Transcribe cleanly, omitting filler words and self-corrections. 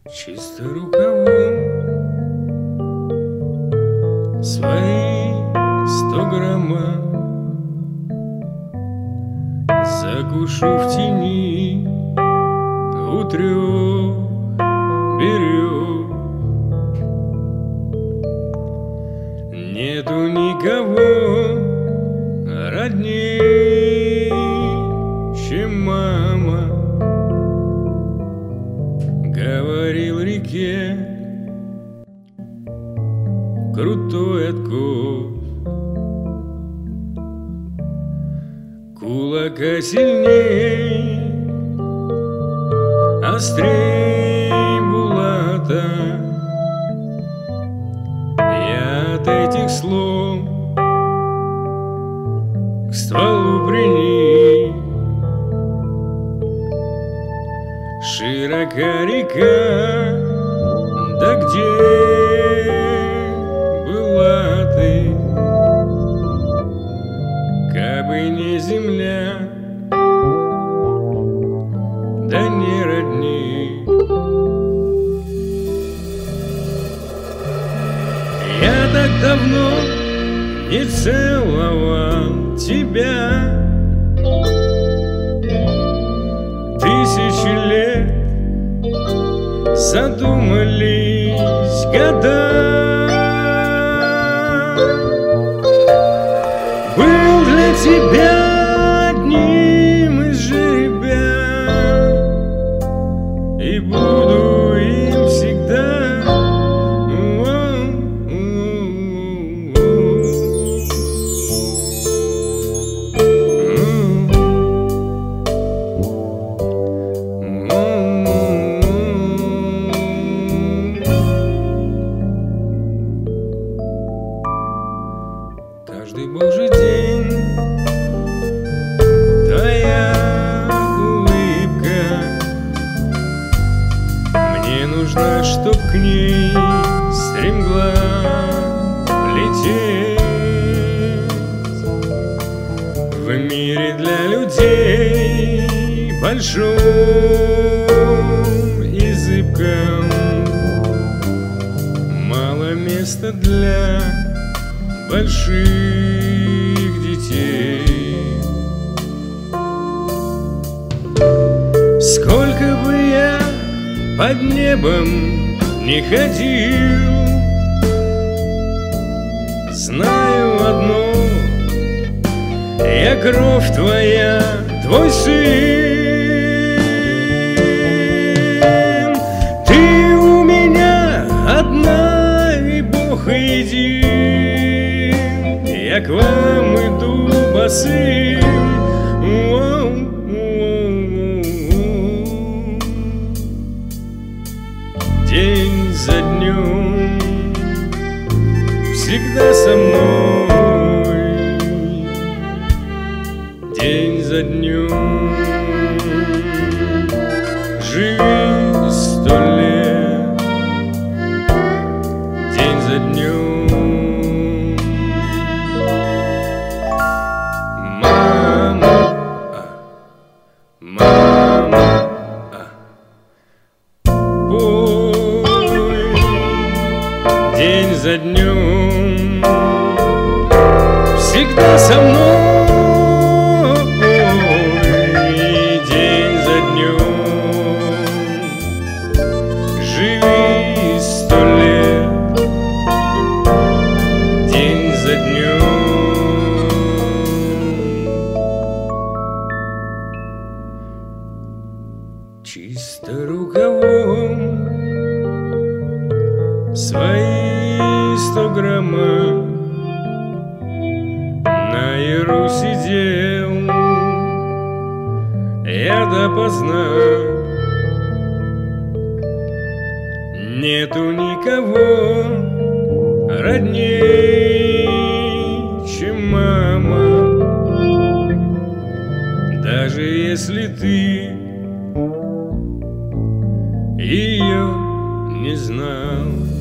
Чисто рукавом свои 100 граммов закушу в тени у 3 берез. Нету никого родней, чем мама. Говорил реке крутой откос, кулака сильней, острей булата. Я от этих слов к стволу приник. Широка река, да где была ты? Кабы не земля, да не родни. Я так давно не целовал тебя. 1000 лет задумались года. Был для тебя одним из жеребят и буду им всегда. Каждый божий день твоя улыбка мне нужна, чтоб к ней стремглав лететь. В мире для людей большом и зыбком мало места для больших детей. Сколько бы я под небом не ходил, знаю одно: я кровь твоя, твой сын. Ты у меня одна, и Бог един. Я к вам иду босым. День за днем всегда со мной. День за днем живи 100 лет. День за днем. День за днем всегда со мной. День за днем живи 100 лет. День за днем. Чисто рукавом свои 100 граммов на яру сидел я допоздна. Нету никого родней, чем мама. Даже если ты ее не знал.